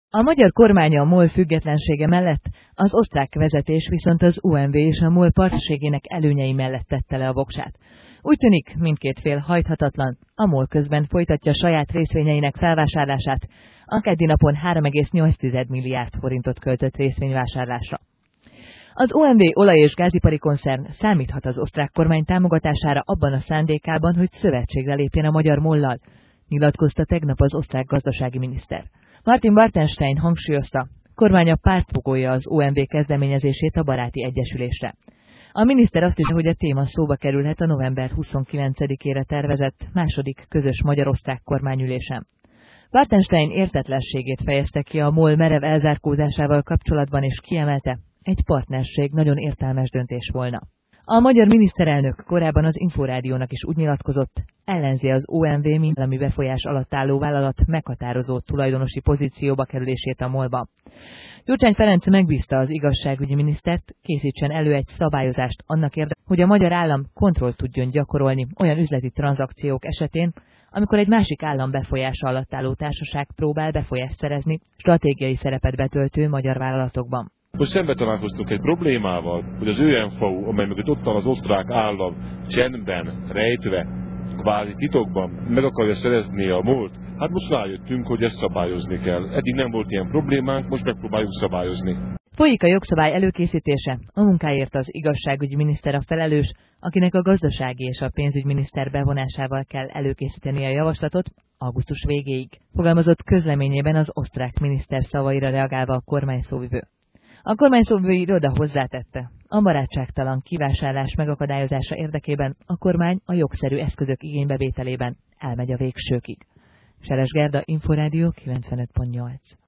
A magyar kormány a MOL függetlensége mellett, az osztrák vezetés viszont az OMV és a MOL partnerségének előnyei mellett tette le a voksát. Úgy tűnik, mindkét fél hajthatatlan, a MOL közben folytatja saját részvényeinek felvásárlását, a keddi napon 3,8 milliárd forintot költött részvényvásárlásra. Az OMV olaj- és gázipari koncern számíthat az osztrák kormány támogatására abban a szándékában, hogy szövetségre lépjen a magyar MOL-lal, nyilatkozta tegnap az osztrák gazdasági miniszter. Martin Bartenstein hangsúlyozta, kormánya pártfogolja az OMV kezdeményezését a baráti egyesülésre. A miniszter azt is, hogy a téma szóba kerülhet a november 29-ére tervezett második közös magyar-osztrák kormányülésen. Bartenstein értetlenségét fejezte ki a MOL merev elzárkózásával kapcsolatban, és kiemelte, egy partnerség nagyon értelmes döntés volna. A magyar miniszterelnök korábban az Inforádiónak is úgy nyilatkozott, ellenzi az OMV mint állami befolyás alatt álló vállalat meghatározó tulajdonosi pozícióba kerülését a MOL-ba. Gyurcsány Ferenc megbízta az igazságügyi minisztert, készítsen elő egy szabályozást annak érdekében, hogy a magyar állam kontrollt tudjon gyakorolni olyan üzleti tranzakciók esetén, amikor egy másik állam befolyása alatt álló társaság próbál befolyást szerezni stratégiai szerepet betöltő magyar vállalatokban. Most szembe találkoztunk egy problémával, hogy az ÖNVU, amely mögött ott van az osztrák állam, csendben, rejtve, kvázi titokban meg akarja szerezni a MOL-t. Hát most rájöttünk, hogy ezt szabályozni kell. Eddig nem volt ilyen problémánk, most megpróbáljuk szabályozni. Folyik a jogszabály előkészítése, a munkáért az igazságügyi miniszter a felelős, akinek a gazdasági és a pénzügyminiszter bevonásával kell előkészíteni a javaslatot augusztus végéig, fogalmazott közleményében az osztrák miniszter szavaira reagálva a kormányszóvivő. A kormányszóvivő iroda hozzátette, a barátságtalan kivásárlás megakadályozása érdekében a kormány a jogszerű eszközök igénybevételében elmegy a végsőkig. Seres Gerda, Inforádió 95.8.